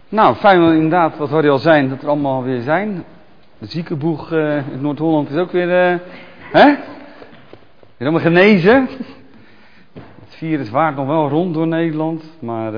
Nou, fijn inderdaad, wat hoor je al zijn, dat er allemaal weer zijn. De ziekenboeg in Noord-Holland is ook weer, weer helemaal genezen. Het virus waart nog wel rond door Nederland, maar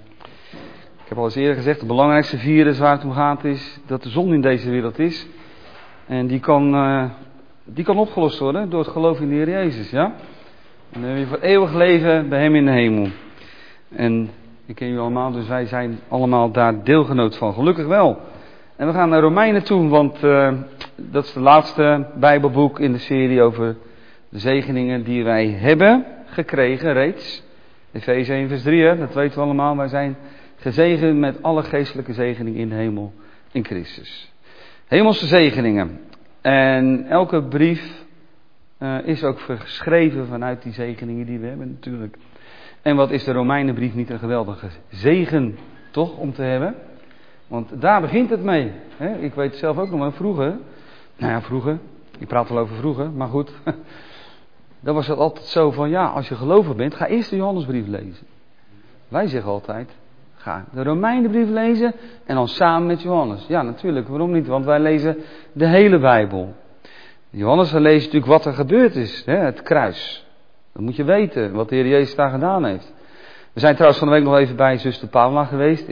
ik heb al eens eerder gezegd, het belangrijkste virus waar het om gaat is dat de zon in deze wereld is. En die kan opgelost worden door het geloof in de Heer Jezus, ja. En dan heb je voor eeuwig leven bij hem in de hemel. En ik ken jullie allemaal, dus wij zijn allemaal daar deelgenoot van. Gelukkig wel. En we gaan naar Romeinen toe, want dat is de laatste Bijbelboek in de serie over de zegeningen die wij hebben gekregen reeds. Efeze 1 vers 3, hè, dat weten we allemaal. Wij zijn gezegend met alle geestelijke zegeningen in de hemel in Christus. Hemelse zegeningen. En elke brief is ook geschreven vanuit die zegeningen die we hebben natuurlijk. En wat is de Romeinenbrief niet een geweldige zegen, toch, om te hebben? Want daar begint het mee. Hè? Ik weet zelf ook nog wel vroeger. Nou ja, vroeger. Ik praat wel over vroeger, maar goed. Dan was het altijd zo van, ja, als je gelovig bent, ga eerst de Johannesbrief lezen. Wij zeggen altijd, ga de Romeinenbrief lezen en dan samen met Johannes. Ja, natuurlijk, waarom niet? Want wij lezen de hele Bijbel. Johannes leest natuurlijk wat er gebeurd is, hè? Het kruis. Dat moet je weten, wat de Heer Jezus daar gedaan heeft. We zijn trouwens van de week nog even bij zuster Paula geweest.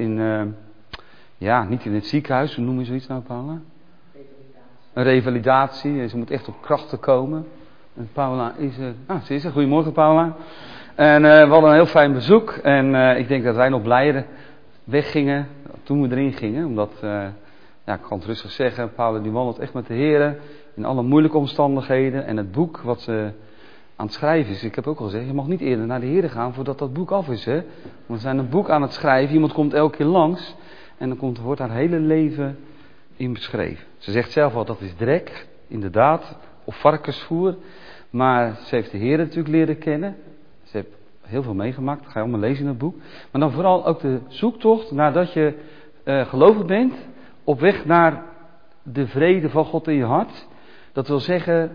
Niet in het ziekenhuis, hoe noem je zoiets nou, Paula? Een revalidatie. Ze moet echt op krachten komen. En Paula is er. Ze is er. Goedemorgen, Paula. En we hadden een heel fijn bezoek. En ik denk dat wij nog blijer weggingen toen we erin gingen. Omdat, ik kan het rustig zeggen, Paula die wandelt echt met de Heer in alle moeilijke omstandigheden. En het boek wat ze aan het schrijven is. Ik heb ook al gezegd, je mag niet eerder naar de Heer gaan voordat dat boek af is. Hè? Want we zijn een boek aan het schrijven. Iemand komt elke keer langs. En dan wordt haar hele leven in beschreven. Ze zegt zelf al, dat is drek. Inderdaad. Of varkensvoer. Maar ze heeft de Heer natuurlijk leren kennen. Ze heeft heel veel meegemaakt. Dat ga je allemaal lezen in het boek. Maar dan vooral ook de zoektocht nadat je gelovig bent. Op weg naar de vrede van God in je hart. Dat wil zeggen,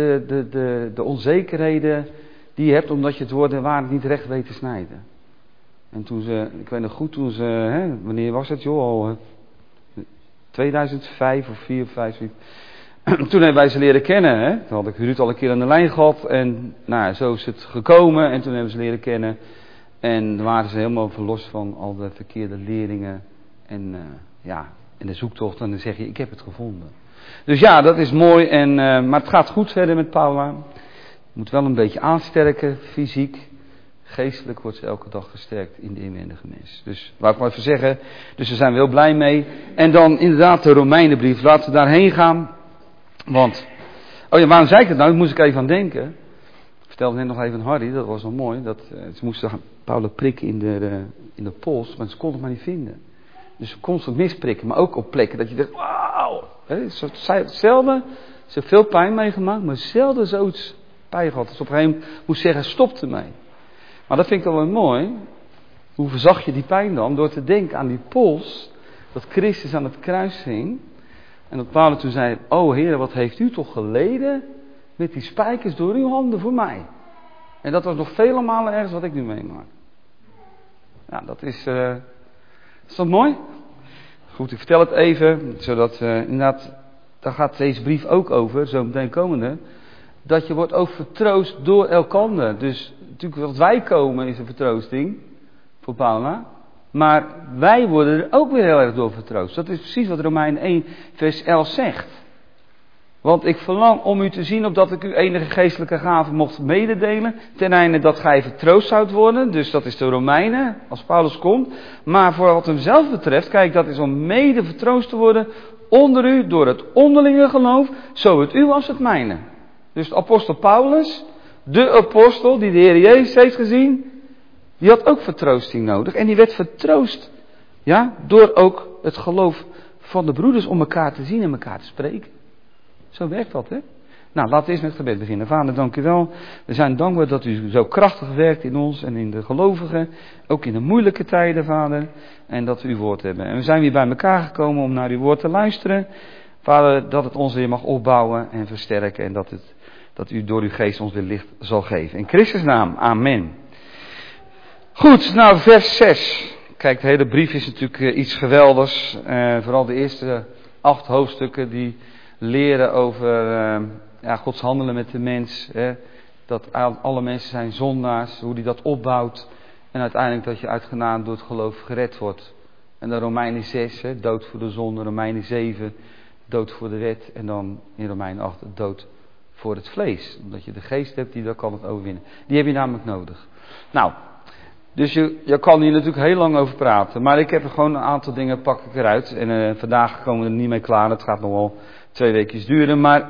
de onzekerheden die je hebt omdat je het woord en waarheid niet recht weet te snijden. En toen ik weet nog goed, wanneer was het joh, al 2005 of 4 of 5. Toen hebben wij ze leren kennen, hè. Toen had ik Ruud al een keer aan de lijn gehad en zo is het gekomen en toen hebben ze leren kennen. En dan waren ze helemaal verlost van al de verkeerde leringen en de zoektocht en dan zeg je, ik heb het gevonden. Dus ja, dat is mooi, maar het gaat goed verder met Paula. Je moet wel een beetje aansterken, fysiek. Geestelijk wordt ze elke dag gesterkt in de inwendige mens. Dus wou ik maar even zeggen, dus daar zijn we heel blij mee. En dan inderdaad de Romeinenbrief, laten we daarheen gaan. Want, waarom zei ik het nou? Daar moest ik even aan denken. Ik vertelde net nog even aan Harry, dat was wel mooi. Ze moesten Paula prikken in de pols, maar ze kon het maar niet vinden. Dus constant misprikken, maar ook op plekken dat je denkt, wauw. Hetzelfde, ze heeft veel pijn meegemaakt, maar zelden zoiets pijn gehad. Dus op een gegeven moment moest zeggen, stop ermee. Maar dat vind ik dan wel mooi. Hoe verzacht je die pijn dan? Door te denken aan die pols, dat Christus aan het kruis hing. En dat Paulus toen zei, Heer, wat heeft u toch geleden met die spijkers door uw handen voor mij. En dat was nog vele malen ergens wat ik nu meemaak. Ja, dat is dat mooi? Goed, ik vertel het even, zodat inderdaad, daar gaat deze brief ook over, zo meteen komende. Dat je wordt ook vertroost door elkander. Dus natuurlijk wat wij komen is een vertroosting voor Paula. Maar wij worden er ook weer heel erg door vertroost. Dat is precies wat Romeinen 1 vers 11 zegt. Want ik verlang om u te zien opdat ik u enige geestelijke gaven mocht mededelen. Ten einde dat gij vertroost zoudt worden. Dus dat is de Romeinen, als Paulus komt. Maar voor wat hem zelf betreft, kijk, dat is om mede vertroost te worden onder u door het onderlinge geloof. Zo het u als het mijne. Dus de apostel Paulus, de apostel die de Heer Jezus heeft gezien, die had ook vertroosting nodig. En die werd vertroost, door ook het geloof van de broeders om elkaar te zien en elkaar te spreken. Zo werkt dat, hè? Nou, laten we eerst met het gebed beginnen. Vader, dank u wel. We zijn dankbaar dat u zo krachtig werkt in ons en in de gelovigen. Ook in de moeilijke tijden, Vader. En dat we uw woord hebben. En we zijn weer bij elkaar gekomen om naar uw woord te luisteren. Vader, dat het ons weer mag opbouwen en versterken. En dat u door uw geest ons weer licht zal geven. In Christus naam, amen. Goed, nou vers 6. Kijk, de hele brief is natuurlijk iets geweldigs. Vooral de eerste 8 hoofdstukken die leren over Gods handelen met de mens. Dat alle mensen zijn zondaars, hoe hij dat opbouwt. En uiteindelijk dat je uit genade door het geloof gered wordt. En dan Romeinen 6, dood voor de zonde. Romeinen 7, dood voor de wet. En dan in Romeinen 8, dood voor het vlees. Omdat je de geest hebt die dat kan het overwinnen. Die heb je namelijk nodig. Nou, dus je kan hier natuurlijk heel lang over praten. Maar ik heb er gewoon een aantal dingen, pak ik eruit. En vandaag komen we er niet mee klaar. Het gaat nog wel 2 weekjes duren. Maar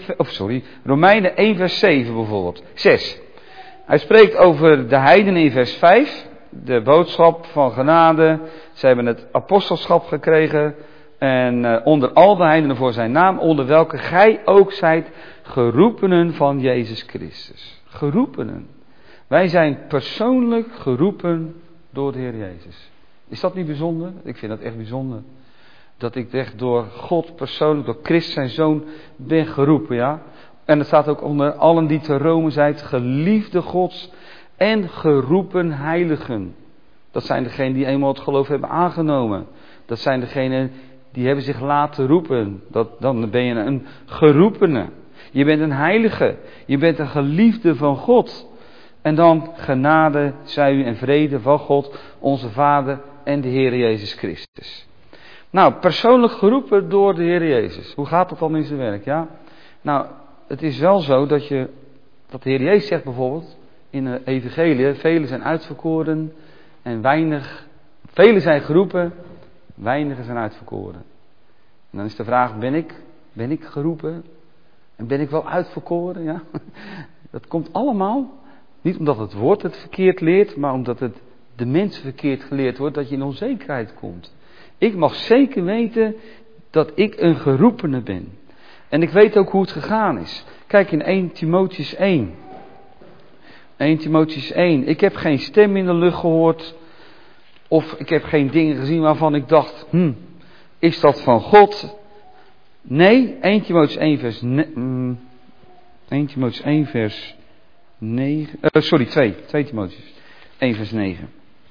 Romeinen 1 vers 7 bijvoorbeeld. 6. Hij spreekt over de heidenen in vers 5. De boodschap van genade. Ze hebben het apostelschap gekregen. En onder al de heidenen voor zijn naam. Onder welke gij ook zijt geroepenen van Jezus Christus. Geroepenen. Wij zijn persoonlijk geroepen door de Heer Jezus. Is dat niet bijzonder? Ik vind dat echt bijzonder. Dat ik echt door God persoonlijk, door Christus zijn Zoon, ben geroepen, ja. En het staat ook onder allen die te Rome zijt, geliefde Gods en geroepen heiligen. Dat zijn degenen die eenmaal het geloof hebben aangenomen. Dat zijn degenen die hebben zich laten roepen. Dan ben je een geroepene. Je bent een heilige. Je bent een geliefde van God. En dan genade, zij u en vrede van God, onze Vader en de Heer Jezus Christus. Nou, persoonlijk geroepen door de Heer Jezus. Hoe gaat dat dan in zijn werk? Ja? Nou, het is wel zo dat de Heer Jezus zegt bijvoorbeeld in de evangelie, velen zijn uitverkoren en velen zijn geroepen, weinigen zijn uitverkoren. En dan is de vraag, ben ik geroepen? En ben ik wel uitverkoren? Ja? Dat komt allemaal, niet omdat het woord het verkeerd leert, maar omdat het de mensen verkeerd geleerd wordt, dat je in onzekerheid komt. Ik mag zeker weten dat ik een geroepene ben. En ik weet ook hoe het gegaan is. Kijk in 1 Timotheüs 1. 1 Timotheüs 1. Ik heb geen stem in de lucht gehoord. Of ik heb geen dingen gezien waarvan ik dacht, is dat van God? Nee, 1 Timotheüs 1 vers 1 Timotheüs 1 vers 9. 2 Timotheüs 1 vers 9.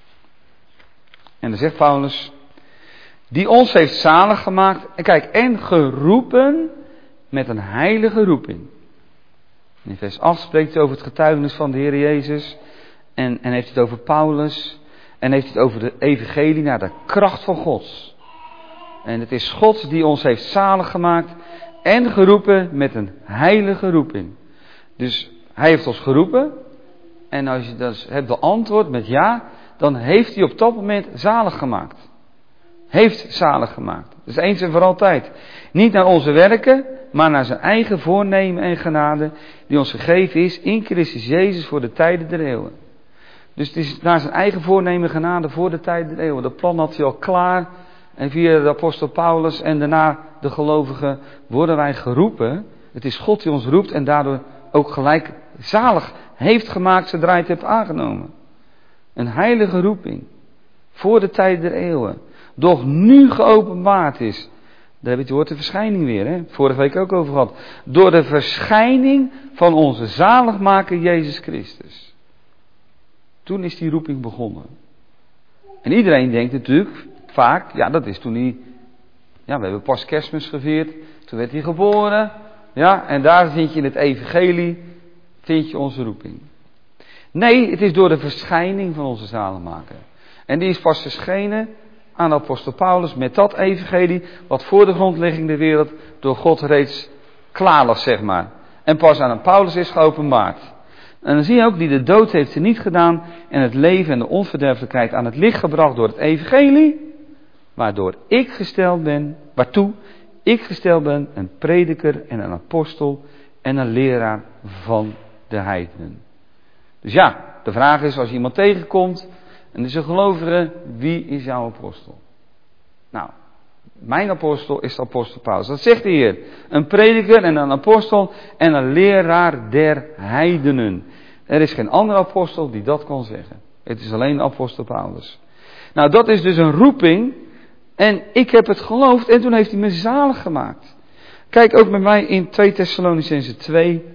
En dan zegt Paulus, die ons heeft zalig gemaakt, en kijk, en geroepen met een heilige roeping. In vers 8 spreekt hij over het getuigenis van de Heer Jezus. En heeft het over Paulus. En heeft het over de evangelie naar de kracht van God. En het is God die ons heeft zalig gemaakt en geroepen met een heilige roeping. Dus hij heeft ons geroepen. En als je dus hebt de antwoord met ja, dan heeft hij op dat moment zalig gemaakt. Heeft zalig gemaakt. Dus eens en voor altijd. Niet naar onze werken, maar naar zijn eigen voornemen en genade die ons gegeven is in Christus Jezus voor de tijden der eeuwen. Dus het is naar zijn eigen voornemen en genade voor de tijden der eeuwen. Dat plan had hij al klaar. En via de apostel Paulus en daarna de gelovigen worden wij geroepen. Het is God die ons roept en daardoor ook gelijk zalig heeft gemaakt zodra hij het hebt aangenomen. Een heilige roeping. Voor de tijden der eeuwen. Doch nu geopenbaard is. Daar heb je het woord de verschijning weer. Hè? Vorige week ook over gehad. Door de verschijning van onze zaligmaker Jezus Christus. Toen is die roeping begonnen. En iedereen denkt natuurlijk vaak. Ja, dat is toen hij. Ja, we hebben pas Kerstmis gevierd. Toen werd hij geboren. Ja, en daar vind je in het evangelie. Vind je onze roeping. Nee, het is door de verschijning van onze zaligmaker. En die is pas verschenen aan de apostel Paulus met dat evangelie wat voor de grondlegging der wereld door God reeds klaar lag, zeg maar. En pas aan een Paulus is geopenbaard. En dan zie je ook, die de dood heeft niet gedaan en het leven en de onverderfelijkheid aan het licht gebracht door het evangelie, waartoe ik gesteld ben, een prediker en een apostel en een leraar van de heidenen. Dus ja, de vraag is, als je iemand tegenkomt en er is een gelovige, wie is jouw apostel? Nou, mijn apostel is de apostel Paulus. Dat zegt de Heer. Een prediker en een apostel en een leraar der heidenen. Er is geen andere apostel die dat kan zeggen. Het is alleen de apostel Paulus. Nou, dat is dus een roeping. En ik heb het geloofd en toen heeft hij me zalig gemaakt. Kijk ook met mij in 2 Thessalonicenzen 2.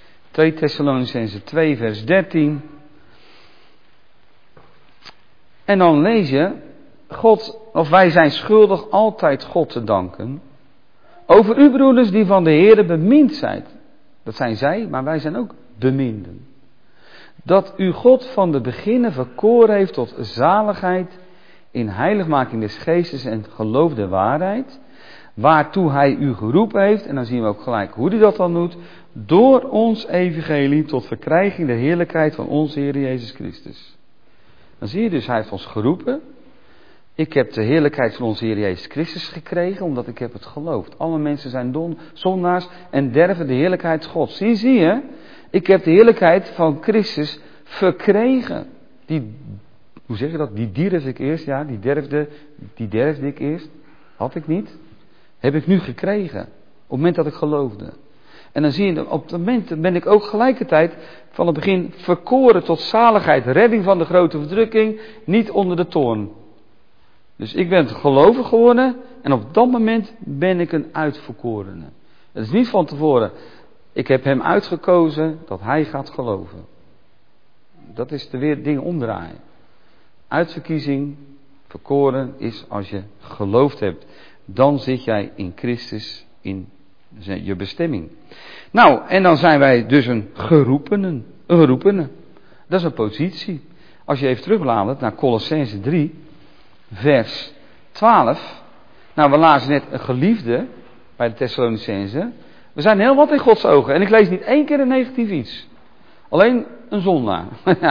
2 Thessalonicenzen 2 vers 13. En dan lees je, wij zijn schuldig altijd God te danken. Over u broeders die van de Heere bemind zijn. Dat zijn zij, maar wij zijn ook beminden. Dat u God van de beginnen verkoren heeft tot zaligheid in heiligmaking des geestes en geloof der waarheid. Waartoe hij u geroepen heeft, en dan zien we ook gelijk hoe hij dat dan doet. Door ons evangelie tot verkrijging der heerlijkheid van onze Heer Jezus Christus. Dan zie je dus, hij heeft ons geroepen. Ik heb de heerlijkheid van onze Heer Jezus Christus gekregen, omdat ik heb het geloofd. Alle mensen zijn zondaars en derven de heerlijkheid Gods. Zie je? Ik heb de heerlijkheid van Christus verkregen. Hoe zeg je dat? Die dierf ik eerst, ja, die derfde ik eerst. Had ik niet. Heb ik nu gekregen. Op het moment dat ik geloofde. En dan zie je, op het moment ben ik ook gelijkertijd van het begin verkoren tot zaligheid, redding van de grote verdrukking, niet onder de toorn. Dus ik ben gelovig geworden en op dat moment ben ik een uitverkorene. Het is niet van tevoren, ik heb hem uitgekozen dat hij gaat geloven. Dat is de weer dingen omdraaien. Uitverkiezing, verkoren is als je geloofd hebt. Dan zit jij in Christus in je bestemming. Nou, en dan zijn wij dus een geroepene. Dat is een positie. Als je even terugbladert naar Colossenzen 3, vers 12. Nou, we lazen net een geliefde bij de Thessalonicenzen. We zijn heel wat in Gods ogen. En ik lees niet één keer een negatief iets. Alleen een zondaar.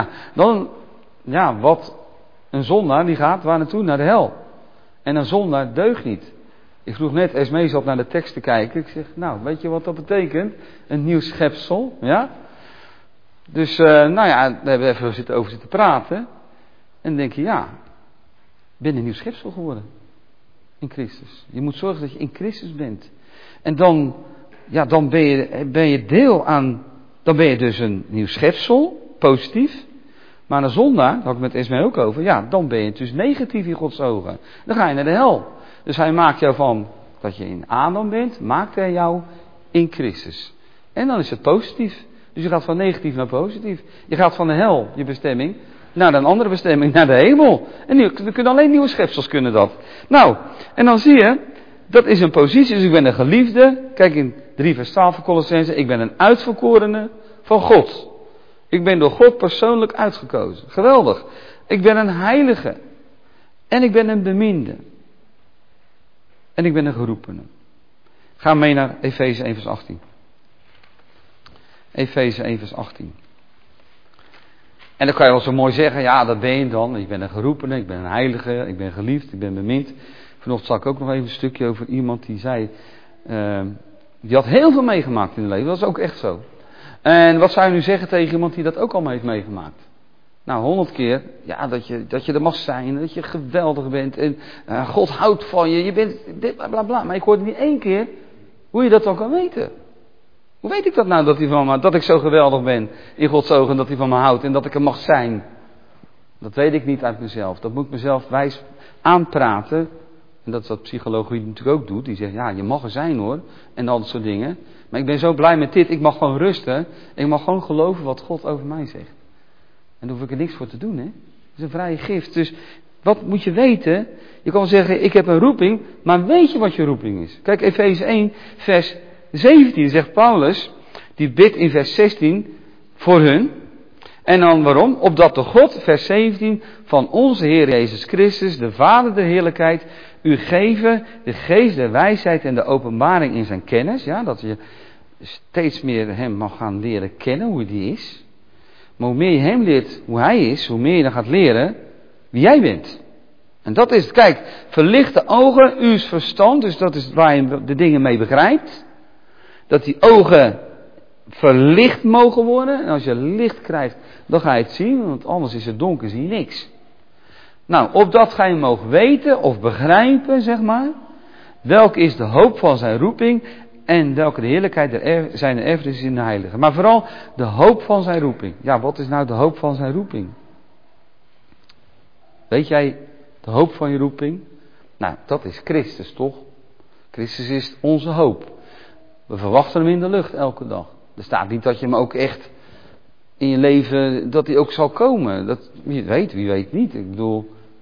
Wat een zondaar die gaat waar naartoe? Naar de hel. En een zondaar deugt niet. Ik vroeg net, Esmee zat naar de tekst te kijken. Ik zeg, nou, weet je wat dat betekent? Een nieuw schepsel, ja? Dus, daar hebben we even over zitten praten. En dan denk je, ja, ik ben een nieuw schepsel geworden. In Christus. Je moet zorgen dat je in Christus bent. En dan ben je deel aan, dan ben je dus een nieuw schepsel, positief. Maar een zondaar, daar had ik met Esmee ook over, ja, dan ben je dus negatief in Gods ogen. Dan ga je naar de hel. Dus hij maakt jou van dat je in Adam bent, maakt hij jou in Christus. En dan is het positief. Dus je gaat van negatief naar positief. Je gaat van de hel, je bestemming, naar een andere bestemming, naar de hemel. En nu kunnen alleen nieuwe schepsels kunnen dat. Nou, en dan zie je, dat is een positie. Dus ik ben een geliefde. Kijk in 3 vers 12 van Colossenzen. Ik ben een uitverkorene van God. Ik ben door God persoonlijk uitgekozen. Geweldig. Ik ben een heilige. En ik ben een beminde. En ik ben een geroepene. Ga mee naar Efeze 1 vers 18. Efeze 1 vers 18. En dan kan je wel zo mooi zeggen, ja, dat ben je dan. Ik ben een geroepene, ik ben een heilige, ik ben geliefd, ik ben bemind. Vanochtend zag ik ook nog even een stukje over iemand die zei, die had heel veel meegemaakt in het leven. Dat is ook echt zo. En wat zou je nu zeggen tegen iemand die dat ook allemaal heeft meegemaakt? Nou, 100 keer, ja, dat je er mag zijn, dat je geweldig bent en God houdt van je, je bent dit, bla bla. Maar ik hoorde niet 1 keer hoe je dat dan kan weten. Hoe weet ik dat nou, dat ik zo geweldig ben in Gods ogen, dat hij van me houdt en dat ik er mag zijn? Dat weet ik niet uit mezelf. Dat moet ik mezelf wijs aanpraten. En dat is wat psychologie natuurlijk ook doet. Die zegt, ja, je mag er zijn hoor. En al dat soort dingen. Maar ik ben zo blij met dit. Ik mag gewoon rusten. Ik mag gewoon geloven wat God over mij zegt. En daar hoef ik er niks voor te doen, hè. Dat is een vrije gift. Dus wat moet je weten? Je kan zeggen, ik heb een roeping. Maar weet je wat je roeping is? Kijk, Efeze 1 vers 17 zegt Paulus. Die bidt in vers 16 voor hun. En dan waarom? Opdat de God, vers 17, van onze Heer Jezus Christus, de Vader der heerlijkheid, u geven de geest der wijsheid en de openbaring in zijn kennis. Ja, dat je steeds meer hem mag gaan leren kennen, hoe die is. Maar hoe meer je hem leert hoe hij is, hoe meer je dan gaat leren wie jij bent. En dat is het. Kijk, verlicht de ogen, uw verstand, dus dat is waar je de dingen mee begrijpt. Dat die ogen verlicht mogen worden. En als je licht krijgt, dan ga je het zien. Want anders is het donker, zie je niks. Nou, opdat gij mogen weten of begrijpen, zeg maar. Welke is de hoop van zijn roeping. En welke de heerlijkheid zijn erfenis is in de heilige. Maar vooral de hoop van zijn roeping. Ja, wat is nou de hoop van zijn roeping? Weet jij de hoop van je roeping? Nou, dat is Christus, toch? Christus is onze hoop. We verwachten hem in de lucht elke dag. Er staat niet dat je hem ook echt in je leven, dat hij ook zal komen. Dat, wie weet niet. Ik bedoel,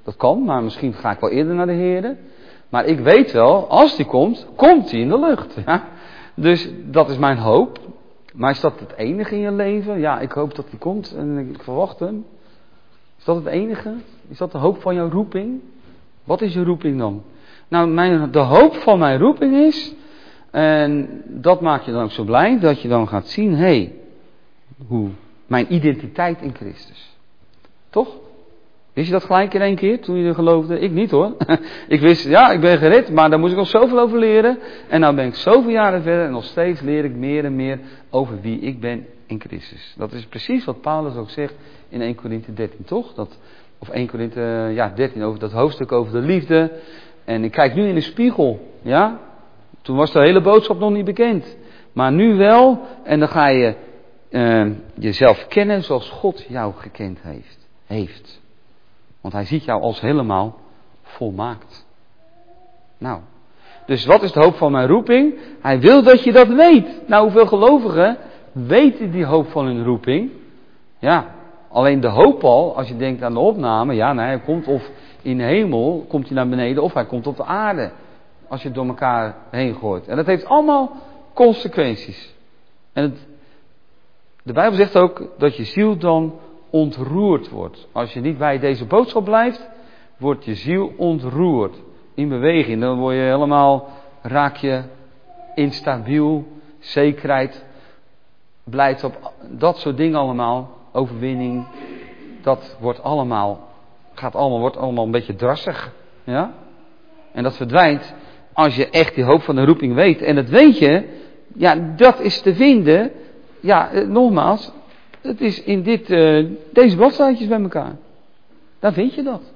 Dat kan, maar misschien ga ik wel eerder naar de Heer. Maar ik weet wel, als die komt, komt hij in de lucht. Ja? Dus dat is mijn hoop. Maar is dat het enige in je leven? Ja, ik hoop dat hij komt en ik verwacht hem. Is dat het enige? Is dat de hoop van jouw roeping? Wat is je roeping dan? Nou, de hoop van mijn roeping is, en dat maakt je dan ook zo blij, dat je dan gaat zien, hoe mijn identiteit in Christus. Toch? Wist je dat gelijk in één keer, toen je er geloofde? Ik niet hoor. Ik wist, ja, ik ben gered, maar daar moest ik nog zoveel over leren. En nou ben ik zoveel jaren verder en nog steeds leer ik meer en meer over wie ik ben in Christus. Dat is precies wat Paulus ook zegt in 1 Korinthe 13, toch? Of 1 Korinthe 13, over dat hoofdstuk over de liefde. En ik kijk nu in de spiegel, ja. Toen was de hele boodschap nog niet bekend. Maar nu wel, en dan ga je jezelf kennen zoals God jou gekend heeft. Want hij ziet jou als helemaal volmaakt. Nou, dus wat is de hoop van mijn roeping? Hij wil dat je dat weet. Nou, hoeveel gelovigen weten die hoop van hun roeping? Ja, alleen de hoop al, als je denkt aan de opname, ja, nee, hij komt of in de hemel, komt hij naar beneden, of hij komt op de aarde. Als je het door elkaar heen gooit. En dat heeft allemaal consequenties. En de Bijbel zegt ook dat je ziel dan ontroerd wordt. Als je niet bij deze boodschap blijft, wordt je ziel ontroerd. In beweging. Dan word je helemaal, raak je instabiel, zekerheid, blijdschap, dat soort dingen allemaal, overwinning. Dat wordt allemaal een beetje drassig. Ja? En dat verdwijnt als je echt die hoop van de roeping weet. En dat weet je, ja, dat is te vinden. Ja, nogmaals, het is in deze bladzijtjes bij elkaar. Daar vind je dat.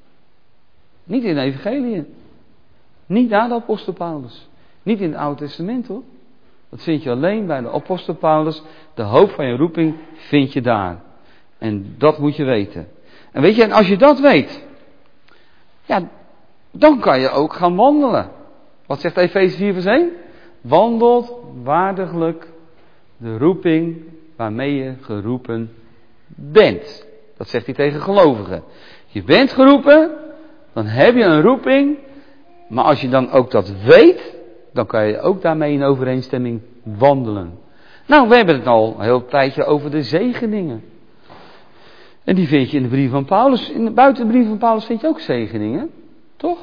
Niet in de evangelie. Niet na de apostel Paulus. Niet in het Oude Testament hoor. Dat vind je alleen bij de apostel Paulus. De hoop van je roeping vind je daar. En dat moet je weten. En weet je, en als je dat weet, ja, dan kan je ook gaan wandelen. Wat zegt Efeze 4 vers 1? Wandelt waardiglijk de roeping waarmee je geroepen bent. Dat zegt hij tegen gelovigen. Je bent geroepen, dan heb je een roeping. Maar als je dan ook dat weet, dan kan je ook daarmee in overeenstemming wandelen. Nou, we hebben het al een heel tijdje over de zegeningen. En die vind je in de brief van Paulus. Buiten de brief van Paulus vind je ook zegeningen. Toch?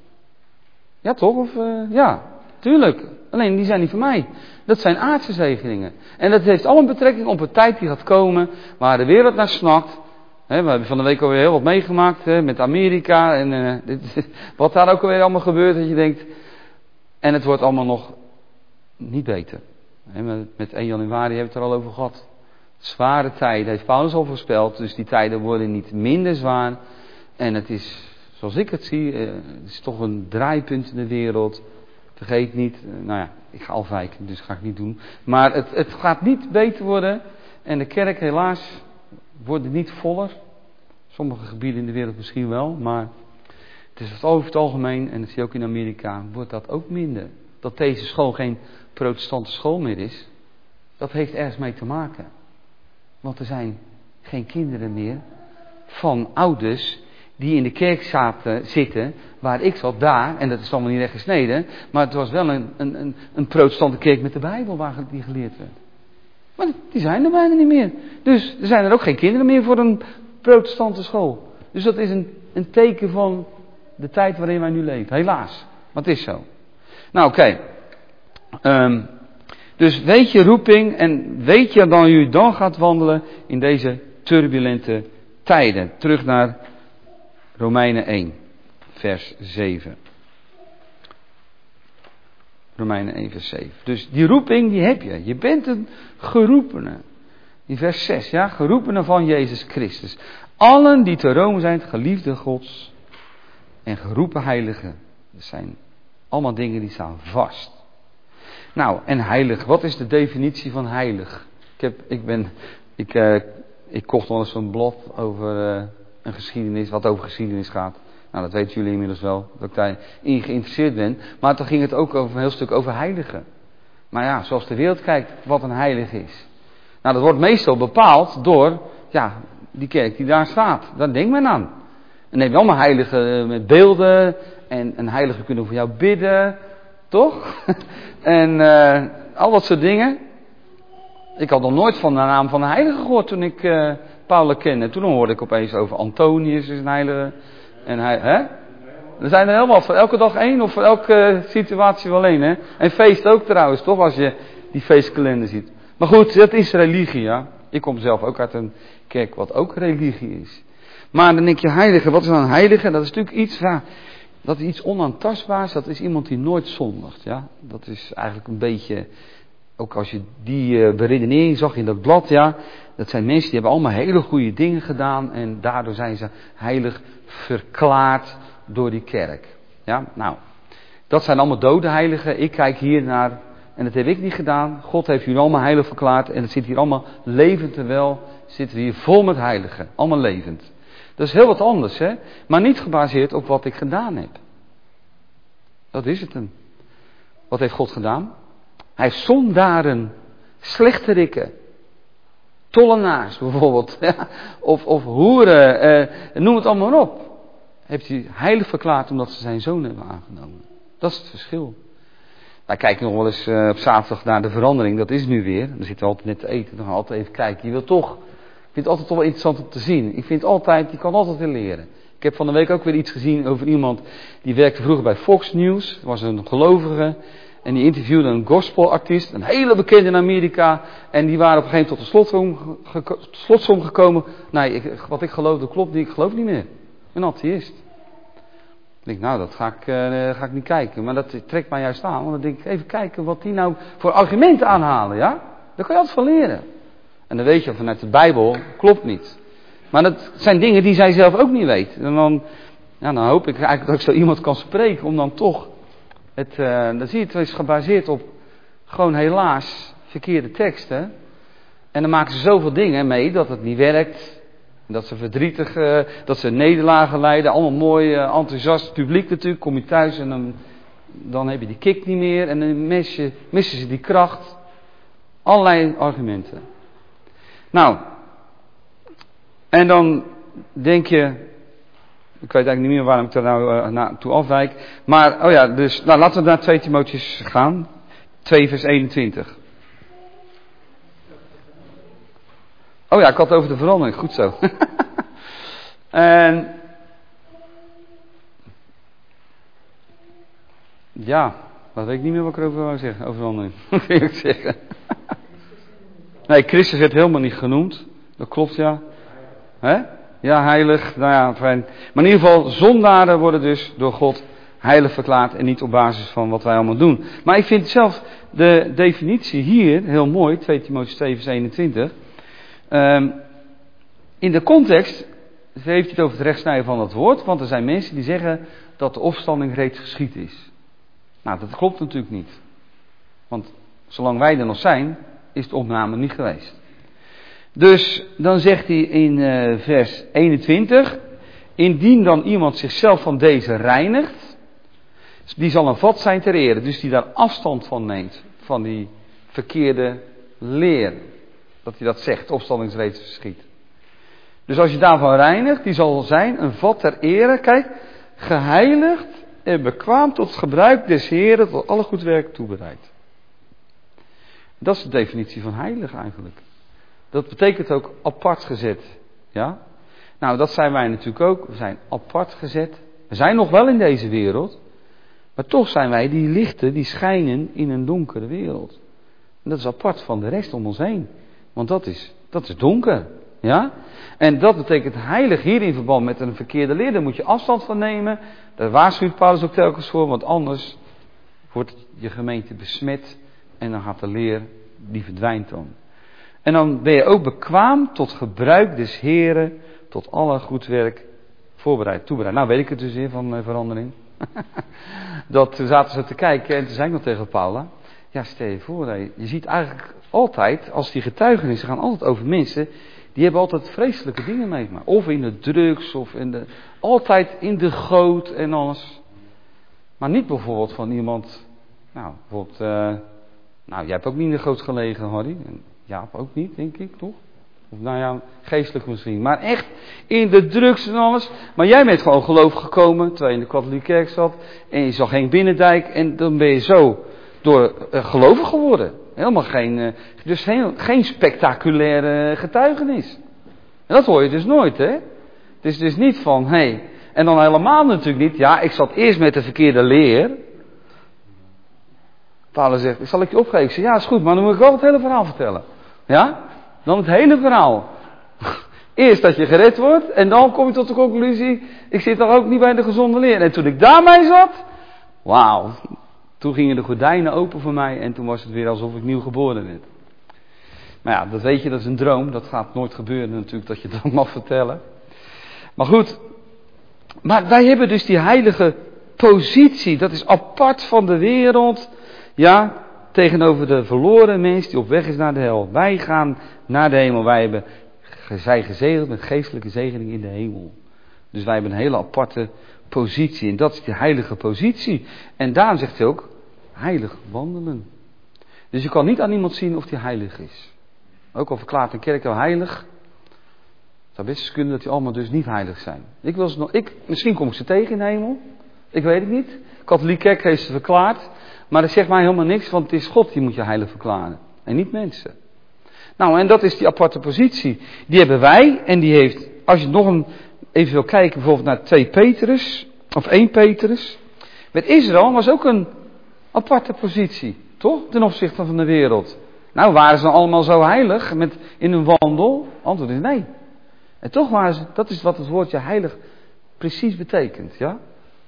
Ja, toch? Ja, tuurlijk. Alleen die zijn niet van mij. Dat zijn aardse zegeningen. En dat heeft allemaal betrekking op een tijd die gaat komen waar de wereld naar snakt. We hebben van de week alweer heel wat meegemaakt met Amerika en wat daar ook alweer allemaal gebeurt. Dat je denkt, en het wordt allemaal nog niet beter. Met 1 januari hebben we het er al over gehad. Zware tijden heeft Paulus al voorspeld, dus die tijden worden niet minder zwaar. En het is, zoals ik het zie, het is toch een draaipunt in de wereld. Vergeet niet, ik ga afwijken, dus ga ik niet doen. Maar het gaat niet beter worden. En de kerk helaas wordt niet voller. Sommige gebieden in de wereld misschien wel, maar het is over het algemeen, en dat zie je ook in Amerika, wordt dat ook minder. Dat deze school geen protestante school meer is, dat heeft ergens mee te maken. Want er zijn geen kinderen meer van ouders die in de kerk zitten, waar ik zat daar, en dat is allemaal niet recht gesneden, maar het was wel een protestante kerk met de Bijbel waar die geleerd werd. Maar die zijn er bijna niet meer. Dus er zijn er ook geen kinderen meer voor een protestante school. Dus dat is een teken van de tijd waarin wij nu leven. Helaas. Maar het is zo. Nou oké. Dus weet je roeping en weet je dan hoe je dan gaat wandelen in deze turbulente tijden. Terug naar Romeinen 1, vers 7. Romeinen 1 vers 7. Dus die roeping die heb je. Je bent een geroepene. In vers 6, ja, geroepene van Jezus Christus. Allen die te Rome zijn, geliefde Gods en geroepen heiligen. Dat zijn allemaal dingen die staan vast. Nou, en heilig. Wat is de definitie van heilig? Ik kocht wel eens zo'n blad over een geschiedenis, wat over geschiedenis gaat. Nou, dat weten jullie inmiddels wel, dat ik daarin geïnteresseerd ben. Maar toen ging het ook over een heel stuk over heiligen. Maar ja, zoals de wereld kijkt, wat een heilige is. Nou, dat wordt meestal bepaald door, ja, die kerk die daar staat. Daar denkt men aan. dan heb je allemaal heiligen met beelden. En een heilige kunnen voor jou bidden. Toch? En al dat soort dingen. Ik had nog nooit van de naam van een heilige gehoord toen ik Paulus kende. Toen hoorde ik opeens over Antonius is een heilige. En er zijn er helemaal voor elke dag één of voor elke situatie wel één. Hè? En feest ook trouwens, toch? Als je die feestkalender ziet. Maar goed, dat is religie, ja. Ik kom zelf ook uit een kerk wat ook religie is. Maar dan denk je, heilige, wat is dan een heilige? Dat is natuurlijk iets, dat is iets onaantastbaars. Dat is iemand die nooit zondigt, ja. Dat is eigenlijk een beetje, ook als je die beredenering zag in dat blad, ja. Dat zijn mensen die hebben allemaal hele goede dingen gedaan. En daardoor zijn ze heilig verklaard door die kerk. Ja, nou. Dat zijn allemaal dode heiligen. Ik kijk hier naar, en dat heb ik niet gedaan. God heeft jullie allemaal heilig verklaard. En het zit hier allemaal levend en wel. Zitten we hier vol met heiligen. Allemaal levend. Dat is heel wat anders, hè. Maar niet gebaseerd op wat ik gedaan heb. Dat is het hem. Wat heeft God gedaan? Hij heeft zondaren, slechterikken, tollenaars bijvoorbeeld. Ja, of hoeren, noem het allemaal maar op. Heeft hij heilig verklaard omdat ze zijn zoon hebben aangenomen. Dat is het verschil. Wij kijken nog wel eens op zaterdag naar de verandering. Dat is nu weer. Dan zitten we altijd net te eten. Dan gaan we altijd even kijken. Je wil toch. Ik vind het altijd toch wel interessant om te zien. Ik vind altijd, je kan altijd weer leren. Ik heb van de week ook weer iets gezien over iemand. Die werkte vroeger bij Fox News. Dat was een gelovige. En die interviewde een gospelartiest. Een hele bekende in Amerika. En die waren op een gegeven moment tot de slotsom gekomen. Nee, wat ik geloofde klopt niet. Ik geloof niet meer. Een atheïst. Ik denk, nou, dat ga ik niet kijken. Maar dat trekt mij juist aan. Want dan denk ik, even kijken wat die nou voor argumenten aanhalen, ja? Daar kan je altijd van leren. En dan weet je vanuit de Bijbel, klopt niet. Maar dat zijn dingen die zij zelf ook niet weet. En dan hoop ik eigenlijk dat ik zo iemand kan spreken om dan toch dan zie je het is gebaseerd op gewoon helaas verkeerde teksten. En dan maken ze zoveel dingen mee dat het niet werkt. Dat ze verdrietig, dat ze nederlagen lijden. Allemaal mooi, enthousiast publiek natuurlijk. Kom je thuis en dan heb je die kick niet meer. En dan missen ze die kracht. Allerlei argumenten. Nou. En dan denk je. Ik weet eigenlijk niet meer waarom ik daar nou naartoe afwijk. Maar, dus laten we naar 2 Timotheus gaan. 2 vers 21. Oh ja, ik had het over de verandering. Goed zo. En ja, dat weet ik niet meer wat ik erover wou zeggen. Over verandering. Wat wil ik zeggen? Nee, Christus werd helemaal niet genoemd. Dat klopt, ja. Hè? Ja, heilig. Nou ja, fijn. Maar in ieder geval, zondaren worden dus door God heilig verklaard. En niet op basis van wat wij allemaal doen. Maar ik vind zelf de definitie hier heel mooi. 2 Timotheüs 2 vers 21. In de context heeft hij het over het rechtsnijden van het woord. Want er zijn mensen die zeggen dat de opstanding reeds geschied is. Nou, dat klopt natuurlijk niet. Want zolang wij er nog zijn, is de opname niet geweest. Dus dan zegt hij in vers 21. Indien dan iemand zichzelf van deze reinigt, die zal een vat zijn ter ere. Dus die daar afstand van neemt, van die verkeerde leer. Dat hij dat zegt, opstanding is reeds geschied. Dus als je daarvan reinigt, die zal zijn een vat ter ere, kijk, geheiligd en bekwaam tot gebruik des Heren, tot alle goed werk toebereid. Dat is de definitie van heilig eigenlijk. Dat betekent ook apart gezet. Ja? Nou, dat zijn wij natuurlijk ook. We zijn apart gezet. We zijn nog wel in deze wereld. Maar toch zijn wij die lichten die schijnen in een donkere wereld. En dat is apart van de rest om ons heen. Want dat is donker. Ja? En dat betekent heilig hier in verband met een verkeerde leer. Daar moet je afstand van nemen. Daar waarschuwt Paulus ook telkens voor. Want anders wordt je gemeente besmet. En dan gaat de leer, die verdwijnt dan. En dan ben je ook bekwaam tot gebruik des Heren. Tot alle goed werk voorbereid, toebereid. Nou weet ik het dus weer van verandering. Toen zaten ze te kijken en toen zei ik nog tegen Paula. Ja, stel je voor, je ziet eigenlijk altijd, als die getuigenissen gaan altijd over mensen. Die hebben altijd vreselijke dingen meegemaakt. Of in de drugs, of altijd in de goot en alles. Maar niet bijvoorbeeld van iemand. Nou, bijvoorbeeld. Jij hebt ook niet in de goot gelegen, Harry. En Jaap ook niet, denk ik, toch? Of nou ja, geestelijk misschien. Maar echt in de drugs en alles. Maar jij bent gewoon gelovig gekomen, terwijl je in de katholieke kerk zat. En je zag Henk Binnendijk. En dan ben je zo door gelovig geworden. Helemaal geen, dus geen spectaculaire getuigenis. En dat hoor je dus nooit, hè. Het is dus niet van, hé. En dan helemaal natuurlijk niet. Ja, ik zat eerst met de verkeerde leer. Vader zegt, zal ik je opgeven? Ik zeg, ja, is goed, maar dan moet ik wel het hele verhaal vertellen. Ja? Dan het hele verhaal. Eerst dat je gered wordt en dan kom je tot de conclusie, ik zit toch ook niet bij de gezonde leer. En toen ik daarmee zat, wauw, toen gingen de gordijnen open voor mij en toen was het weer alsof ik nieuw geboren werd. Maar ja, dat weet je, dat is een droom, dat gaat nooit gebeuren natuurlijk dat je dat mag vertellen. Maar goed, maar wij hebben dus die heilige positie, dat is apart van de wereld, ja, tegenover de verloren mens die op weg is naar de hel. Wij gaan naar de hemel, wij zijn gezegend met geestelijke zegening in de hemel. Dus wij hebben een hele aparte positie en dat is die heilige positie. En daarom zegt hij ook, heilig wandelen. Dus je kan niet aan iemand zien of hij heilig is. Ook al verklaart een kerk al heilig, het zou best eens kunnen dat die allemaal dus niet heilig zijn. Misschien kom ik ze tegen in de hemel, ik weet het niet. Katholieke kerk heeft ze verklaard, maar dat zegt mij helemaal niks, want het is God die moet je heilig verklaren en niet mensen. Nou, en dat is die aparte positie. Die hebben wij en die heeft, als je nog even wil kijken bijvoorbeeld naar 2 Petrus, of 1 Petrus. Met Israël was ook een aparte positie, toch? Ten opzichte van de wereld. Nou, waren ze allemaal zo heilig in hun wandel? Antwoord is nee. En toch waren ze, dat is wat het woordje heilig precies betekent, ja?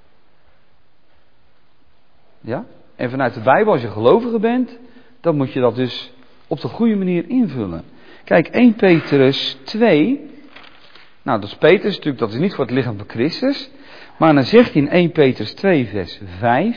Ja? En vanuit de Bijbel, als je gelovige bent, dan moet je dat dus op de goede manier invullen. Kijk, 1 Petrus 2. Nou, dat is Petrus natuurlijk, dat is niet voor het lichaam van Christus. Maar dan zegt hij in 1 Petrus 2 vers 5.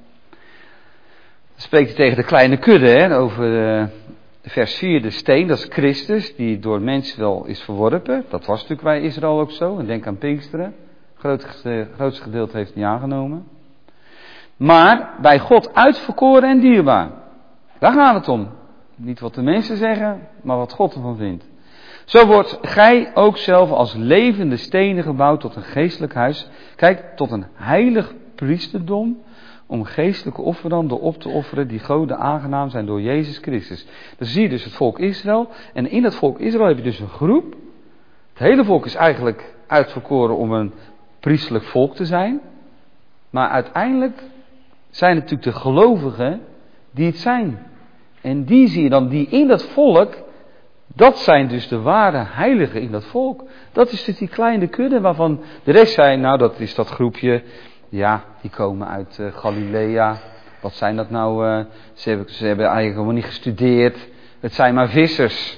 Dan spreekt hij tegen de kleine kudde, hè, over vers 4, de steen, dat is Christus, die door mensen wel is verworpen. Dat was natuurlijk bij Israël ook zo. En denk aan Pinksteren. Het grootste gedeelte heeft het niet aangenomen. Maar bij God uitverkoren en dierbaar. Daar gaat het om. Niet wat de mensen zeggen, maar wat God ervan vindt. Zo wordt gij ook zelf als levende stenen gebouwd tot een geestelijk huis. Kijk, tot een heilig priesterdom. Om geestelijke offeranden op te offeren die Gode aangenaam zijn door Jezus Christus. Dan zie je dus het volk Israël. En in dat volk Israël heb je dus een groep. Het hele volk is eigenlijk uitverkoren om een priestelijk volk te zijn. Maar uiteindelijk zijn het natuurlijk de gelovigen die het zijn. En die zie je dan, die in dat volk, dat zijn dus de ware heiligen in dat volk. Dat is dus die kleine kudde waarvan de rest zijn, nou dat is dat groepje, ja, die komen uit Galilea. Wat zijn dat nou? Ze hebben eigenlijk helemaal niet gestudeerd. Het zijn maar vissers.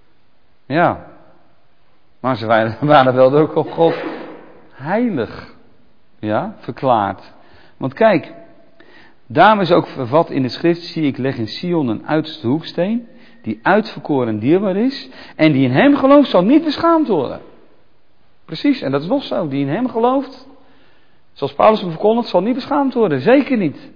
Ja. Maar ze waren wel door God heilig. Ja, verklaard. Want kijk, daarom is ook vervat in de schrift, zie ik leg in Sion een uiterste hoeksteen, die uitverkoren en dierbaar is, en die in hem gelooft zal niet beschaamd worden. Precies, en dat is nog zo, die in hem gelooft, zoals Paulus hem verkondigt, zal niet beschaamd worden, zeker niet.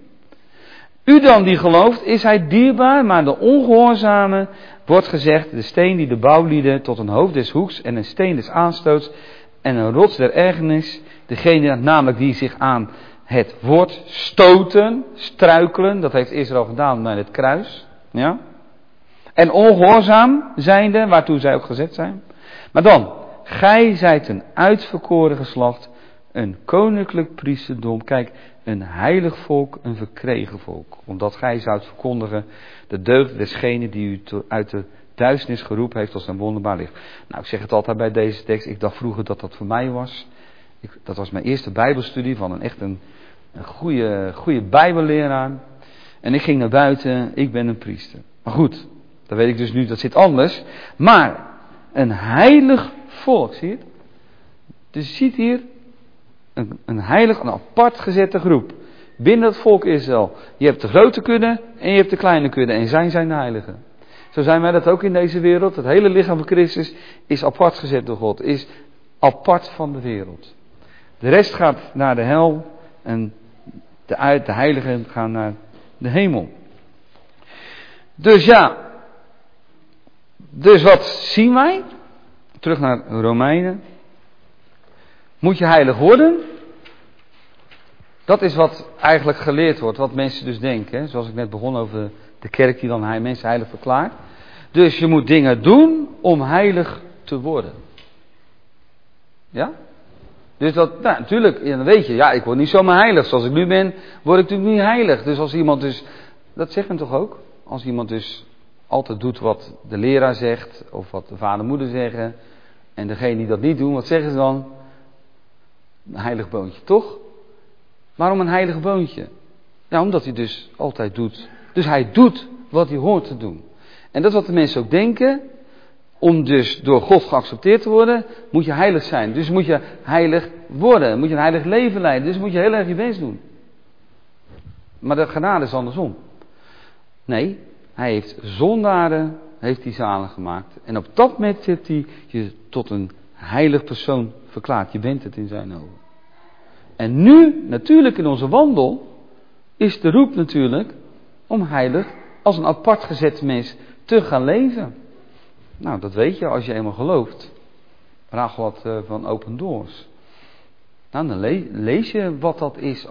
U dan die gelooft, is hij dierbaar, maar de ongehoorzame wordt gezegd, de steen die de bouwlieden tot een hoofd des hoeks en een steen des aanstoots en een rots der ergernis, degene namelijk die zich aan het woord stoten, struikelen, dat heeft Israël gedaan bij het kruis, ja. En ongehoorzaam zijnde, waartoe zij ook gezet zijn. Maar dan, gij zijt een uitverkoren geslacht, een koninklijk priesterdom, kijk, een heilig volk, een verkregen volk. Omdat gij zoudt verkondigen de deugd desgene die u uit de duisternis geroepen heeft tot zijn wonderbaar licht. Nou, ik zeg het altijd bij deze tekst, ik dacht vroeger dat dat voor mij was. Dat was mijn eerste bijbelstudie van een goede bijbelleraar. En ik ging naar buiten, ik ben een priester. Maar goed, dat weet ik dus nu, dat zit anders. Maar een heilig volk, zie je het? Dus je ziet hier een heilig, een apart gezette groep. Binnen het volk Israël. Je hebt de grote kudde en je hebt de kleine kudde. En zij zijn de heiligen. Zo zijn wij dat ook in deze wereld. Het hele lichaam van Christus is apart gezet door God. Is apart van de wereld. De rest gaat naar de hel. En de heiligen gaan naar de hemel. Dus ja. Dus wat zien wij? terug naar Romeinen. Moet je heilig worden? Dat is wat eigenlijk geleerd wordt, wat mensen dus denken. Hè? Zoals ik net begon over de kerk die dan mensen heilig verklaart. Dus je moet dingen doen om heilig te worden. Ja? Dus dat, nou, natuurlijk, dan weet je, ja, ik word niet zomaar heilig. Zoals ik nu ben, word ik natuurlijk niet heilig. Dus als iemand dus, dat zegt men toch ook? Als iemand dus altijd doet wat de leraar zegt, of wat de vader en moeder zeggen, en degene die dat niet doen, wat zeggen ze dan? Een heilig boontje, toch? Waarom een heilig boontje? Ja, omdat hij dus altijd doet. Dus hij doet wat hij hoort te doen. En dat is wat de mensen ook denken. Om dus door God geaccepteerd te worden, moet je heilig zijn. Dus moet je heilig worden. Moet je een heilig leven leiden. Dus moet je heel erg je best doen. Maar de genade is andersom. Nee, hij heeft zondaren, heeft hij zalig gemaakt. En op dat moment heeft hij je tot een heilig persoon verklaard. Je bent het in zijn ogen. En nu, natuurlijk in onze wandel, is de roep natuurlijk om heilig als een apart gezet mens te gaan leven. Nou, dat weet je als je eenmaal gelooft. Vraag wat van Open Doors. Nou, dan lees je wat dat is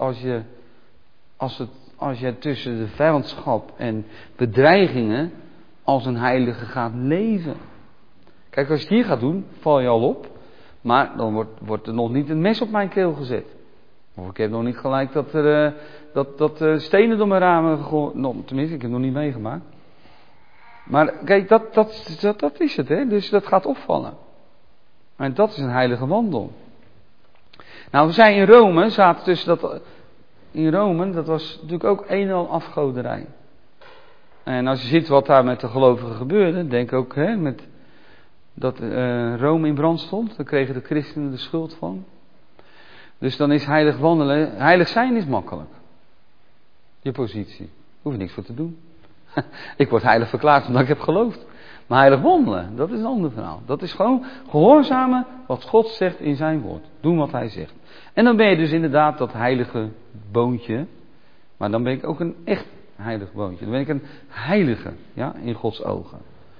als je tussen de vijandschap en bedreigingen als een heilige gaat leven. Kijk, als je het hier gaat doen, val je al op. Maar dan wordt er nog niet een mes op mijn keel gezet. Of ik heb nog niet gelijk dat er stenen door mijn ramen gegooid. Tenminste, ik heb het nog niet meegemaakt. Maar kijk, dat is het, hè. Dus dat gaat opvallen. En dat is een heilige wandel. Nou, we zijn in Rome, zaten tussen dat... In Rome, dat was natuurlijk ook een en al afgoderij. En als je ziet wat daar met de gelovigen gebeurde, denk ook, hè, met dat Rome in brand stond, daar kregen de christenen de schuld van. Dus dan is heilig wandelen, heilig zijn is makkelijk. Je positie, hoef je niks voor te doen. Ik word heilig verklaard omdat ik heb geloofd. Maar heilig wandelen, dat is een ander verhaal. Dat is gewoon gehoorzamen wat God zegt in zijn woord. Doen wat hij zegt. En dan ben je dus inderdaad dat heilige boontje. Maar dan ben ik ook een echt heilig boontje. Dan ben ik een heilige, ja, in Gods ogen.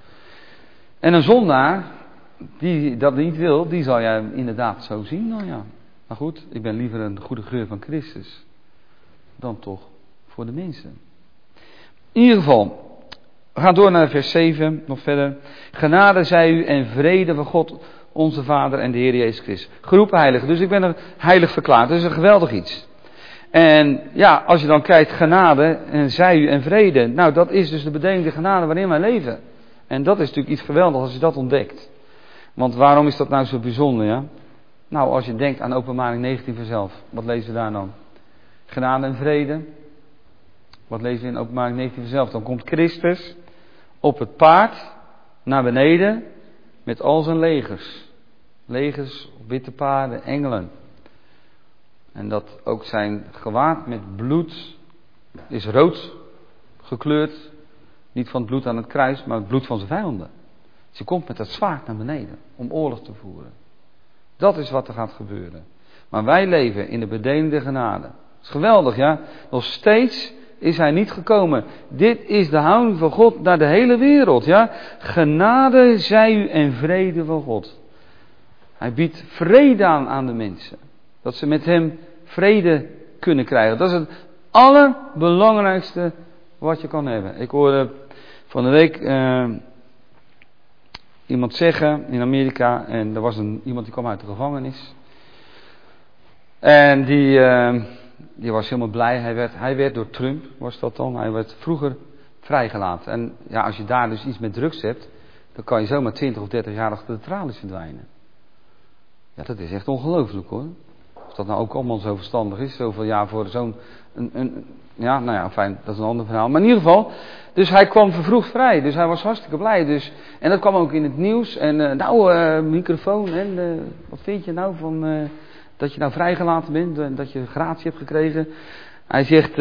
En een zondaar, die dat niet wil, die zal jij inderdaad zo zien. Nou ja, maar goed, ik ben liever een goede geur van Christus. Dan toch voor de mensen. In ieder geval, we gaan door naar vers 7, nog verder. Genade zij u en vrede van God, onze Vader en de Heer Jezus Christus. Geroepen heilige, dus ik ben er heilig verklaard. Dat is een geweldig iets. En ja, als je dan kijkt, genade en zij u en vrede. Nou, dat is dus de bedenkende genade waarin wij leven. En dat is natuurlijk iets geweldigs als je dat ontdekt. Want waarom is dat nou zo bijzonder, ja? Nou, als je denkt aan Openbaring 19 vanzelf, wat lezen we daar dan? Genade en vrede. Wat lezen we in Openbaring 19 vanzelf? Dan komt Christus op het paard naar beneden met al zijn legers. Legers, witte paarden, engelen. En dat ook zijn gewaad met bloed is rood gekleurd. Niet van het bloed aan het kruis, maar het bloed van zijn vijanden. Dus hij komt met dat zwaard naar beneden om oorlog te voeren. Dat is wat er gaat gebeuren. Maar wij leven in de bedelende genade. Dat is geweldig, ja. Nog steeds is hij niet gekomen. Dit is de houding van God naar de hele wereld, ja. Genade zij u en vrede van God. Hij biedt vrede aan de mensen. Dat ze met hem vrede kunnen krijgen. Dat is het allerbelangrijkste wat je kan hebben. Ik hoorde van de week iemand zeggen in Amerika. En er was iemand die kwam uit de gevangenis. En die was helemaal blij. Hij werd door Trump, was dat dan. Hij werd vroeger vrijgelaten. En ja, als je daar dus iets met drugs hebt, dan kan je zomaar 20 of 30 jaar achter de tralies verdwijnen. Ja, dat is echt ongelooflijk hoor. Of dat nou ook allemaal zo verstandig is, zoveel jaar voor zo'n... ja, nou ja, fijn, dat is een ander verhaal. Maar in ieder geval, dus hij kwam vervroegd vrij. Dus hij was hartstikke blij. Dus, en dat kwam ook in het nieuws. En microfoon. En wat vind je nou van dat je nou vrijgelaten bent? En dat je gratie hebt gekregen? Hij zegt,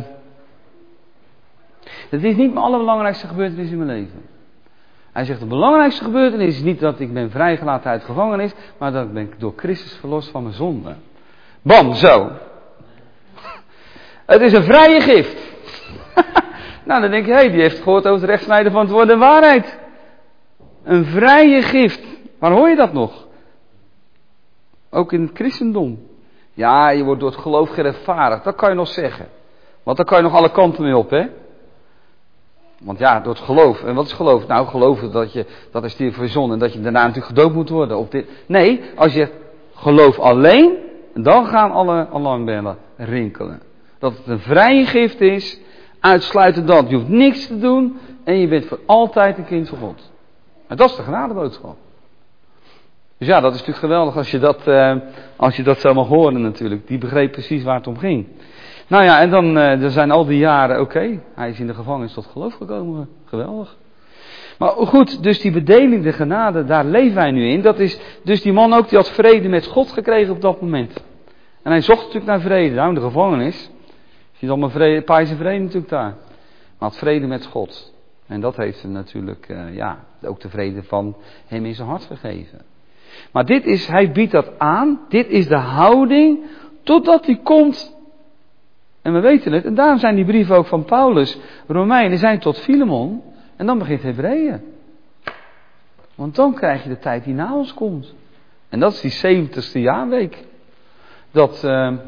het is niet mijn allerbelangrijkste gebeurtenis in mijn leven. Hij zegt, de belangrijkste gebeurtenis is niet dat ik ben vrijgelaten uit gevangenis, maar dat ik ben door Christus verlost van mijn zonde. Bam, zo. Het is een vrije gift. Nou, dan denk je, die heeft gehoord over het rechtsnijden van het woord en waarheid. Een vrije gift. Waar hoor je dat nog? Ook in het christendom. Ja, je wordt door het geloof gerechtvaardigd. Dat kan je nog zeggen. Want daar kan je nog alle kanten mee op, hè? Want ja, door het geloof. En wat is geloof? Nou, geloven dat is stierf voor je zonde en dat je daarna natuurlijk gedoopt moet worden. Nee, als je gelooft alleen, dan gaan alle alarmbellen rinkelen. Dat het een vrije gift is, uitsluitend dat. Je hoeft niks te doen en je bent voor altijd een kind van God. En dat is de genadeboodschap. Dus ja, dat is natuurlijk geweldig als je dat zou mag horen natuurlijk. Die begreep precies waar het om ging. Nou ja, en dan er zijn al die jaren, oké, hij is in de gevangenis tot geloof gekomen. Geweldig. Maar goed, dus die bedeling, de genade, daar leven wij nu in. Dat is, dus die man ook, die had vrede met God gekregen op dat moment. En hij zocht natuurlijk naar vrede. Nou, in de gevangenis. Je ziet allemaal vrede, paise vrede natuurlijk daar. Maar had vrede met God. En dat heeft hem natuurlijk, ook de vrede van hem in zijn hart gegeven. Maar hij biedt dat aan. Dit is de houding totdat hij komt. En we weten het. En daarom zijn die brieven ook van Paulus, Romeinen, zijn tot Filemon. En dan begint Hebreeën. Want dan krijg je de tijd die na ons komt. En dat is die 70ste jaarweek. Dat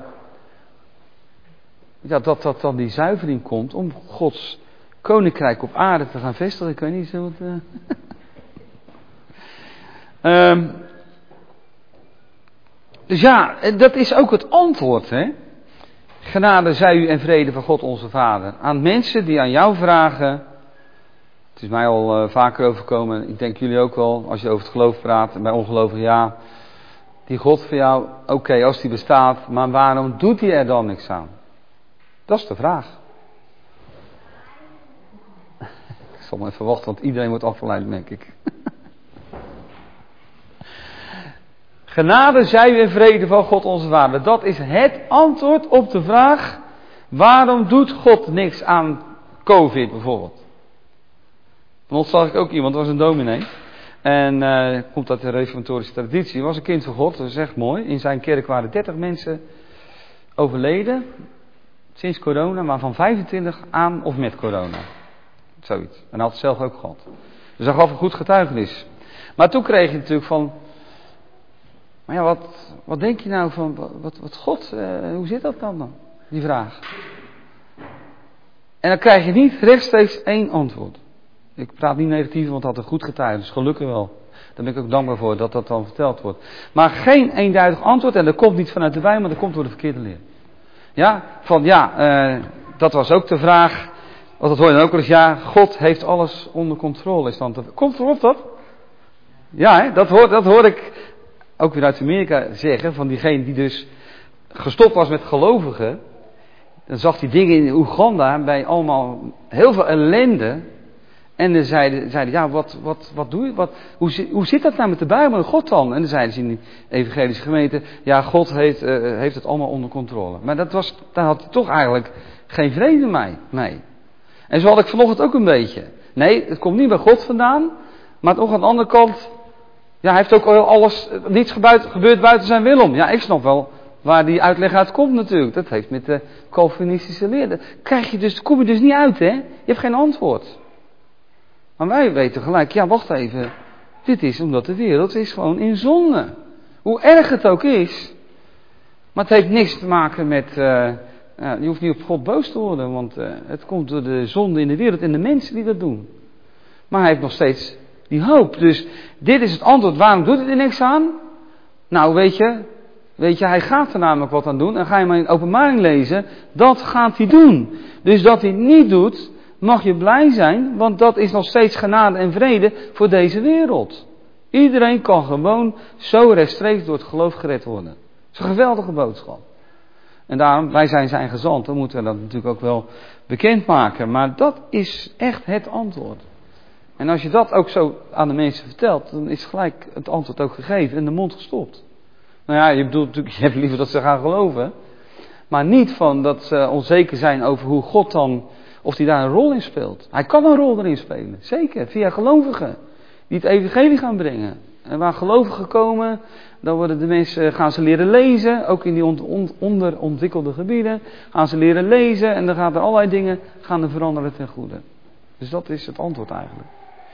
dan die zuivering komt om Gods koninkrijk op aarde te gaan vestigen. Ik weet niet zo wat... Dus ja, dat is ook het antwoord, hè. Genade zij u en vrede van God onze Vader. Aan mensen die aan jou vragen. Het is mij al vaker overkomen. Ik denk jullie ook wel. Als je over het geloof praat. En bij ongelovigen ja. Die God voor jou. Oké, als die bestaat. Maar waarom doet hij er dan niks aan? Dat is de vraag. Ik zal maar even wachten. Want iedereen wordt afgeleid, denk ik. Genade zij u en vrede van God onze Vader. Dat is het antwoord op de vraag. Waarom doet God niks aan COVID bijvoorbeeld? Vanochtend zag ik ook iemand, was een dominee. En komt uit de reformatorische traditie. Was een kind van God, dat is echt mooi. In zijn kerk waren 30 mensen overleden. Sinds corona, maar van 25 aan of met corona. Zoiets. En hij had het zelf ook gehad. Dus hij gaf een goed getuigenis. Maar toen kreeg je natuurlijk van... Maar ja, wat denk je nou van, wat God, hoe zit dat dan? Die vraag. En dan krijg je niet rechtstreeks één antwoord. Ik praat niet negatief, want dat had een goed getuige, dus gelukkig wel. Daar ben ik ook dankbaar voor dat dat dan verteld wordt. Maar geen eenduidig antwoord, en dat komt niet vanuit de Bijbel, maar dat komt door de verkeerde leer. Ja, dat was ook de vraag, want dat hoor je dan ook wel eens, ja, God heeft alles onder controle. Is dan komt erop dat? Ja, hè, dat hoor ik... Ook weer uit Amerika zeggen, van diegene die dus gestopt was met gelovigen. Dan zag hij dingen in Oeganda bij allemaal heel veel ellende. En dan zeiden ja, wat doe je? Hoe zit dat nou met de Bijbel en God dan? En dan zeiden ze in die evangelische gemeente, ja, God heeft het allemaal onder controle. Maar daar had hij toch eigenlijk geen vrede mee. En zo had ik vanochtend ook een beetje. Nee, het komt niet bij God vandaan, maar toch aan de andere kant... Ja, hij heeft ook alles, niets gebeurd buiten zijn wil om. Ja, ik snap wel waar die uitleg uit komt natuurlijk. Dat heeft met de Calvinistische leer. Kom je dus niet uit, hè? Je hebt geen antwoord. Maar wij weten gelijk, ja, wacht even. Dit is omdat de wereld is gewoon in zonde. Hoe erg het ook is. Maar het heeft niks te maken met... je hoeft niet op God boos te worden, want het komt door de zonde in de wereld en de mensen die dat doen. Maar hij heeft nog steeds... die hoop. Dus dit is het antwoord. Waarom doet het er niks aan? Nou, weet je, hij gaat er namelijk wat aan doen. En ga je maar in Openbaring lezen. Dat gaat hij doen. Dus dat hij het niet doet, mag je blij zijn. Want dat is nog steeds genade en vrede voor deze wereld. Iedereen kan gewoon zo rechtstreeks door het geloof gered worden. Dat is een geweldige boodschap. En daarom, wij zijn zijn gezanten, moeten we dat natuurlijk ook wel bekendmaken. Maar dat is echt het antwoord. En als je dat ook zo aan de mensen vertelt, dan is gelijk het antwoord ook gegeven en de mond gestopt. Nou ja, je bedoelt natuurlijk, je hebt liever dat ze gaan geloven. Maar niet van dat ze onzeker zijn over hoe God dan, of hij daar een rol in speelt. Hij kan een rol erin spelen, zeker, via gelovigen. Die het evangelie gaan brengen. En waar gelovigen komen, dan worden de mensen, gaan ze leren lezen, ook in die onderontwikkelde gebieden. Gaan ze leren lezen en dan gaan er allerlei dingen gaan er veranderen ten goede. Dus dat is het antwoord eigenlijk.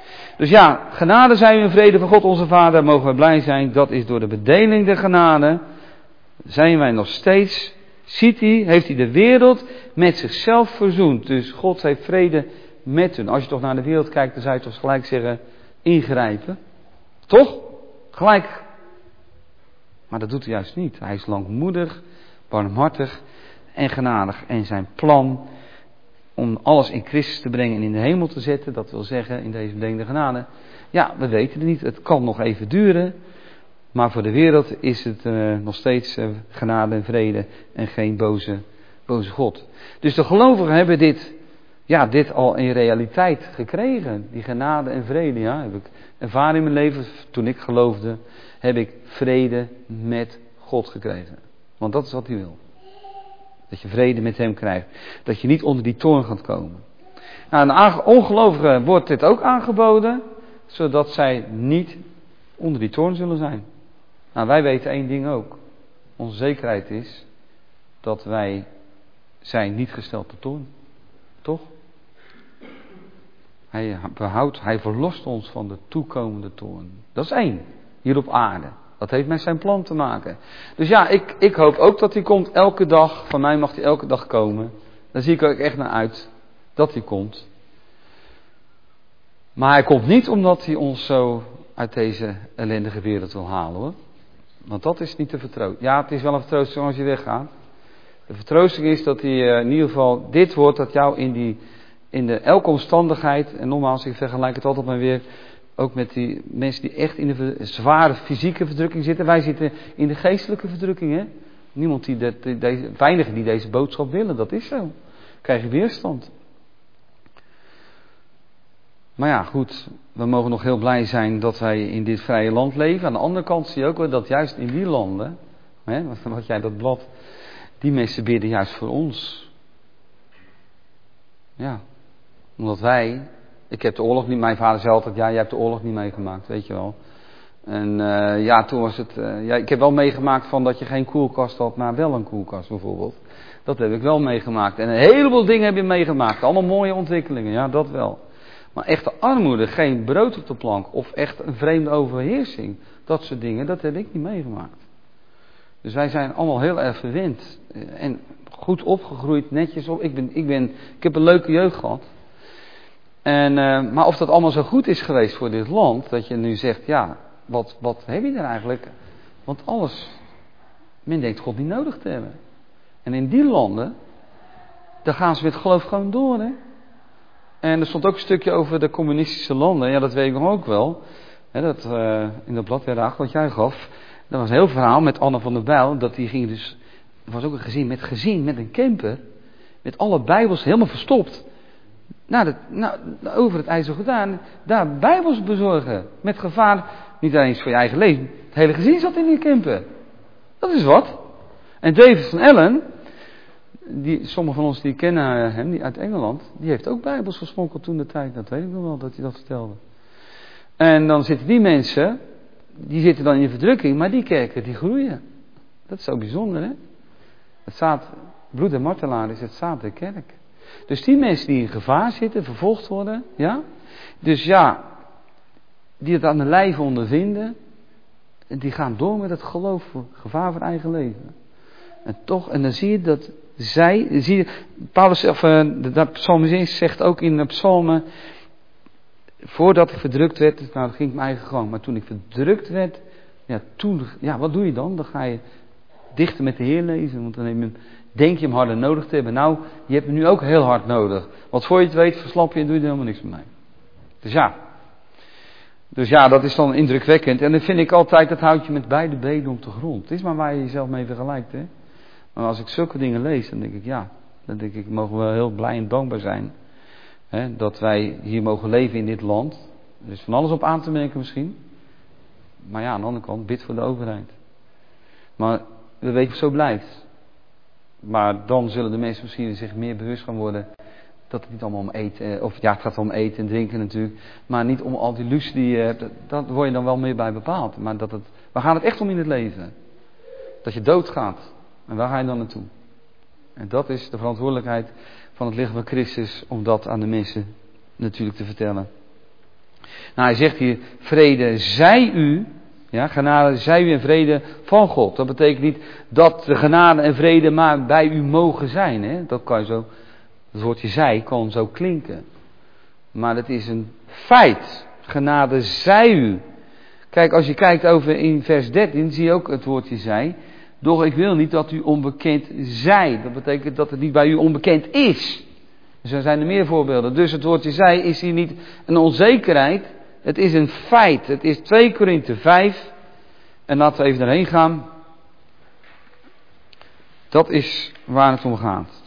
Dus ja, genade zijn we in vrede van God onze Vader, mogen we blij zijn. Dat is door de bedeling der genade, zijn wij nog steeds, heeft hij de wereld met zichzelf verzoend. Dus God heeft vrede met hun. Als je toch naar de wereld kijkt, dan zou je toch gelijk zeggen, ingrijpen. Toch? Gelijk. Maar dat doet hij juist niet. Hij is langmoedig, barmhartig en genadig. En zijn plan om alles in Christus te brengen en in de hemel te zetten, dat wil zeggen in deze bedeling der genade. Ja, we weten het niet. Het kan nog even duren. Maar voor de wereld is het nog steeds genade en vrede en geen boze God. Dus de gelovigen hebben dit al in realiteit gekregen. Die genade en vrede, ja, heb ik ervaren in mijn leven. Toen ik geloofde, heb ik vrede met God gekregen. Want dat is wat hij wil. Dat je vrede met hem krijgt. Dat je niet onder die toorn gaat komen. Nou, aan ongelovigen wordt dit ook aangeboden, zodat zij niet onder die toorn zullen zijn. Nou, wij weten één ding ook. Onze zekerheid is dat wij zijn niet gesteld tot toorn. Toch? Hij verlost ons van de toekomende toorn. Dat is één. Hier op aarde. Dat heeft met zijn plan te maken. Dus ja, ik hoop ook dat hij komt elke dag. Van mij mag hij elke dag komen. Daar zie ik ook echt naar uit. Dat hij komt. Maar hij komt niet omdat hij ons zo uit deze ellendige wereld wil halen, hoor. Want dat is niet de vertroosting. Ja, het is wel een vertroosting als je weggaat. De vertroosting is dat hij in ieder geval dit woord dat jou in elke omstandigheid, en nogmaals, ik vergelijk het altijd maar weer, ook met die mensen die echt in de zware fysieke verdrukking zitten. Wij zitten in de geestelijke verdrukking, hè. Niemand weinigen die deze boodschap willen, dat is zo. Krijg je weerstand. Maar ja, goed, we mogen nog heel blij zijn dat wij in dit vrije land leven. Aan de andere kant zie je ook wel dat juist in die landen, hè, wat jij dat blad, die mensen bidden juist voor ons. Ja, omdat ik heb de oorlog niet, mijn vader zei altijd, ja, jij hebt de oorlog niet meegemaakt, weet je wel. En ja, toen was het, ik heb wel meegemaakt van dat je geen koelkast had, maar wel een koelkast bijvoorbeeld. Dat heb ik wel meegemaakt. En een heleboel dingen heb je meegemaakt, allemaal mooie ontwikkelingen, ja, dat wel. Maar echte armoede, geen brood op de plank of echt een vreemde overheersing, dat soort dingen, dat heb ik niet meegemaakt. Dus wij zijn allemaal heel erg verwend en goed opgegroeid, netjes op. Ik heb een leuke jeugd gehad. Maar of dat allemaal zo goed is geweest voor dit land, dat je nu zegt, ja, wat heb je er eigenlijk? Want alles, men denkt God niet nodig te hebben. En in die landen, daar gaan ze met geloof gewoon door, hè. En er stond ook een stukje over de communistische landen. Ja, dat weet ik nog ook wel. In dat blad wat jij gaf. Dat was een heel verhaal met Anne van der Bijl. Dat die ging dus. Er was ook een gezin met een camper. Met alle Bijbels helemaal verstopt. Over het IJssel gedaan. Daar Bijbels bezorgen. Met gevaar. Niet alleen voor je eigen leven. Het hele gezin zat in die camper. Dat is wat. En David van Ellen. Sommigen van ons die kennen hem, die uit Engeland, die heeft ook Bijbels gesmokkeld toen de tijd. Dat weet ik nog wel, dat hij dat vertelde. En dan zitten die mensen, die zitten dan in de verdrukking, maar die kerken, die groeien. Dat is zo bijzonder, hè? Het zaad, bloed en martelaar is het zaad der kerk. Dus die mensen die in gevaar zitten, vervolgd worden, ja. Dus ja, die het aan de lijve ondervinden, die gaan door met het geloof voor gevaar voor eigen leven. En dan zie je dat Paulus, de psalmist zegt ook in de psalmen, voordat ik verdrukt werd, nou dat ging ik mijn eigen gang, maar toen ik verdrukt werd, wat doe je dan? Dan ga je dichter met de Heer leven, want dan denk je hem harder nodig te hebben. Nou, je hebt hem nu ook heel hard nodig, want voor je het weet verslap je en doe je er helemaal niks met mij. Dus ja, dat is dan indrukwekkend en dan vind ik altijd, dat houdt je met beide benen op de grond. Het is maar waar je jezelf mee vergelijkt, hè. Maar als ik zulke dingen lees, dan denk ik, mogen we heel blij en dankbaar zijn. Hè, dat wij hier mogen leven in dit land. Er is van alles op aan te merken misschien. Maar ja, aan de andere kant, bid voor de overheid. Maar we weten zo blijft. Maar dan zullen de mensen misschien zich meer bewust gaan worden. Dat het niet allemaal om eten, het gaat wel om eten en drinken natuurlijk. Maar niet om al die lusten die je hebt. Dat word je dan wel meer bij bepaald. Maar waar gaat het echt om in het leven? Dat je doodgaat. En waar ga je dan naartoe? En dat is de verantwoordelijkheid van het lichaam van Christus om dat aan de mensen natuurlijk te vertellen. Nou, hij zegt hier, vrede zij u, ja, genade zij u en vrede van God. Dat betekent niet dat de genade en vrede maar bij u mogen zijn. Hè? Dat kan zo, het woordje zij kan zo klinken. Maar het is een feit. Genade zij u. Kijk, als je kijkt over in vers 13, zie je ook het woordje zij. Doch ik wil niet dat u onbekend zij. Dat betekent dat het niet bij u onbekend is. Dus er zijn er meer voorbeelden. Dus het woordje zij is hier niet een onzekerheid. Het is een feit. Het is 2 Korinthe 5. En laten we even erheen gaan. Dat is waar het om gaat.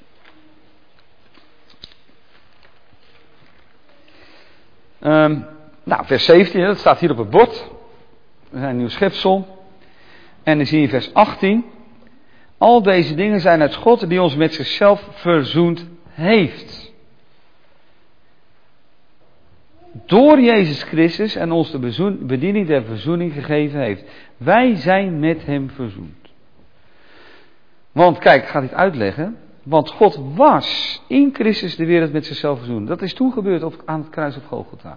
Vers 17, dat staat hier op het bord. We zijn een nieuw schepsel. En dan zie je vers 18. Al deze dingen zijn uit God die ons met zichzelf verzoend heeft. Door Jezus Christus en ons de bediening der verzoening gegeven heeft. Wij zijn met hem verzoend. Want kijk, ik ga dit uitleggen. Want God was in Christus de wereld met zichzelf verzoend. Dat is toen gebeurd aan het kruis op Golgotha.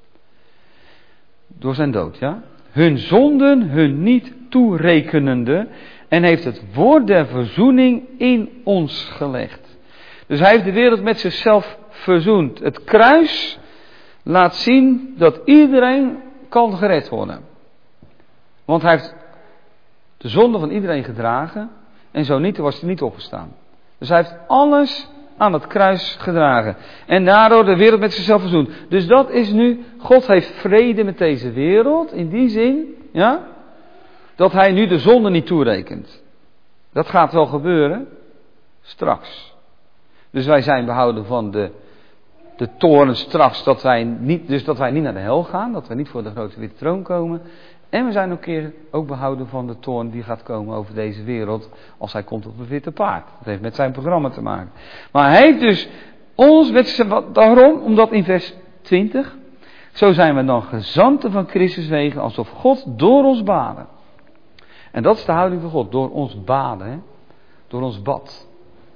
Door zijn dood, ja. Hun zonden hun niet toerekenende. En heeft het woord der verzoening in ons gelegd. Dus hij heeft de wereld met zichzelf verzoend. Het kruis laat zien dat iedereen kan gered worden. Want hij heeft de zonde van iedereen gedragen. En zo niet, was hij niet opgestaan. Dus hij heeft alles aan het kruis gedragen. En daardoor de wereld met zichzelf verzoend. Dus dat is nu, God heeft vrede met deze wereld. In die zin, ja, dat hij nu de zonde niet toerekent. Dat gaat wel gebeuren. Straks. Dus wij zijn behouden van de toorn straks. Dat wij niet naar de hel gaan. Dat we niet voor de grote witte troon komen. En we zijn ook behouden van de toorn die gaat komen over deze wereld. Als hij komt op een witte paard. Dat heeft met zijn programma te maken. Maar hij heeft dus ons, daarom, omdat in vers 20. Zo zijn we dan gezanten van Christus wegen. Alsof God door ons baden. En dat is de houding van God. Door ons baden. Hè? Door ons bad.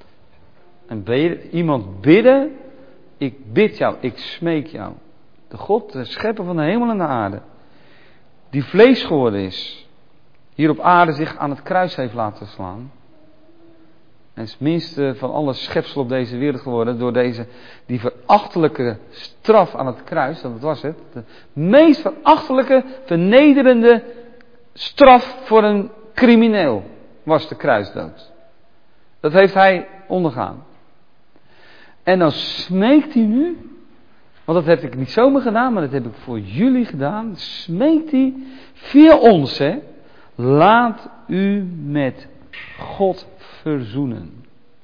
En iemand bidden. Ik bid jou. Ik smeek jou. De God, de schepper van de hemel en de aarde. Die vlees geworden is. Hier op aarde zich aan het kruis heeft laten slaan. En is het minste van alle schepsel op deze wereld geworden. Door die verachtelijke straf aan het kruis. Dat was het. De meest verachtelijke, vernederende straf voor een crimineel. Was de kruisdood. Dat heeft hij ondergaan. En dan smeekt hij nu. Want dat heb ik niet zomaar gedaan, maar dat heb ik voor jullie gedaan. Smeekt hij via ons, hè. Laat u met God verzoenen.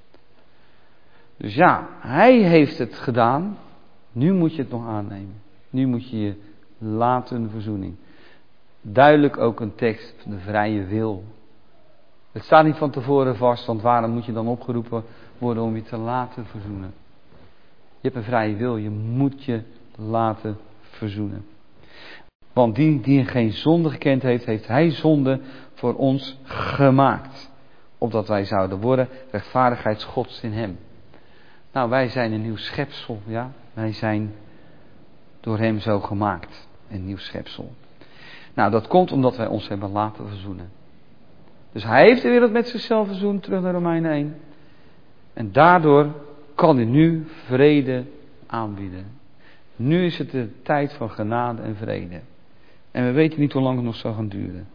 Dus ja, hij heeft het gedaan. Nu moet je het nog aannemen. Nu moet je je laten verzoening. Duidelijk ook een tekst van de vrije wil. Het staat niet van tevoren vast, want waarom moet je dan opgeroepen worden om je te laten verzoenen? Je hebt een vrije wil, je moet je laten verzoenen. Want die geen zonde gekend heeft, heeft hij zonde voor ons gemaakt. Opdat wij zouden worden rechtvaardigheidsgods in hem. Nou, wij zijn een nieuw schepsel, ja. Wij zijn door hem zo gemaakt, een nieuw schepsel. Nou, dat komt omdat wij ons hebben laten verzoenen. Dus hij heeft de wereld met zichzelf verzoend, terug naar Romeinen 1. En daardoor kan hij nu vrede aanbieden. Nu is het de tijd van genade en vrede. En we weten niet hoe lang het nog zal gaan duren.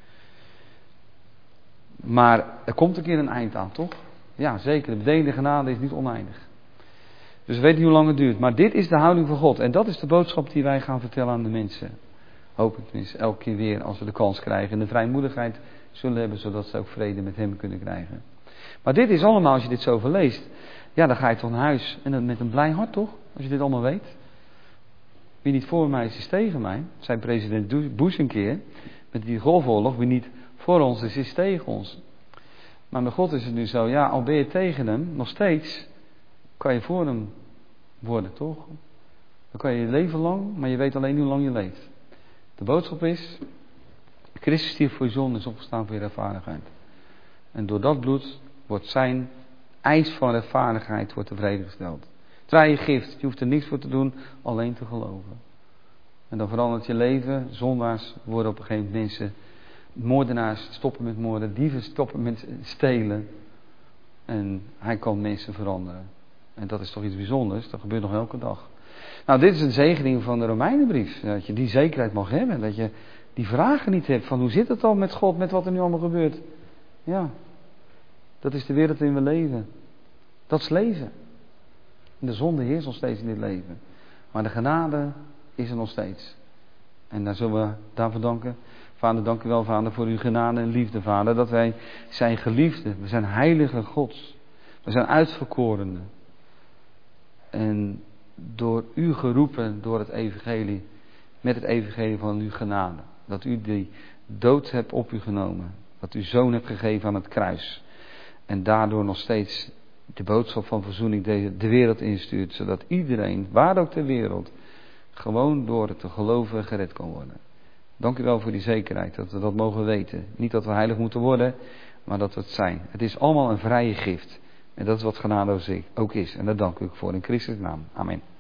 Maar er komt een keer een eind aan, toch? Ja, zeker. De bedeelde genade is niet oneindig. Dus we weten niet hoe lang het duurt. Maar dit is de houding van God. En dat is de boodschap die wij gaan vertellen aan de mensen. Hoop ik tenminste elke keer weer als we de kans krijgen. En de vrijmoedigheid zullen hebben, zodat ze ook vrede met hem kunnen krijgen. Maar dit is allemaal, als je dit zo verleest. Ja, dan ga je toch naar huis. En dan met een blij hart, toch? Als je dit allemaal weet. Wie niet voor mij is, is tegen mij. Zei president Bush een keer. Met die golfoorlog. Wie niet voor ons is tegen ons. Maar met God is het nu zo. Ja, al ben je tegen hem. Nog steeds kan je voor hem worden, toch? Dan kan je leven lang. Maar je weet alleen hoe lang je leeft. De boodschap is. Christus stierf voor je zonde, is opgestaan voor je rechtvaardigheid. En door dat bloed wordt zijn eis van rechtvaardigheid wordt tevreden gesteld. Terwijl je gift, je hoeft er niks voor te doen, alleen te geloven. En dan verandert je leven. Zondaars worden op een gegeven moment mensen. Moordenaars stoppen met moorden. Dieven stoppen met stelen. En hij kan mensen veranderen. En dat is toch iets bijzonders. Dat gebeurt nog elke dag. Nou, dit is een zegening van de Romeinenbrief. Dat je die zekerheid mag hebben. Dat je die vragen niet hebt van hoe zit het dan met God, met wat er nu allemaal gebeurt. Ja, dat is de wereld waarin we leven. Dat is leven. En de zonde heerst nog steeds in dit leven. Maar de genade is er nog steeds. En daar zullen we daarvoor danken. Vader, dank u wel, Vader, voor uw genade en liefde, Vader. Dat wij zijn geliefden. We zijn heilige Gods. We zijn uitverkorenen. En door u geroepen, door het evangelie, met het evangelie van uw genade. Dat u die dood hebt op u genomen. Dat u zoon hebt gegeven aan het kruis. En daardoor nog steeds de boodschap van verzoening de wereld instuurt. Zodat iedereen, waar ook ter wereld, gewoon door het te geloven gered kan worden. Dank u wel voor die zekerheid, dat we dat mogen weten. Niet dat we heilig moeten worden, maar dat we het zijn. Het is allemaal een vrije gift. En dat is wat genade ook is. En daar dank ik voor in Christus' naam. Amen.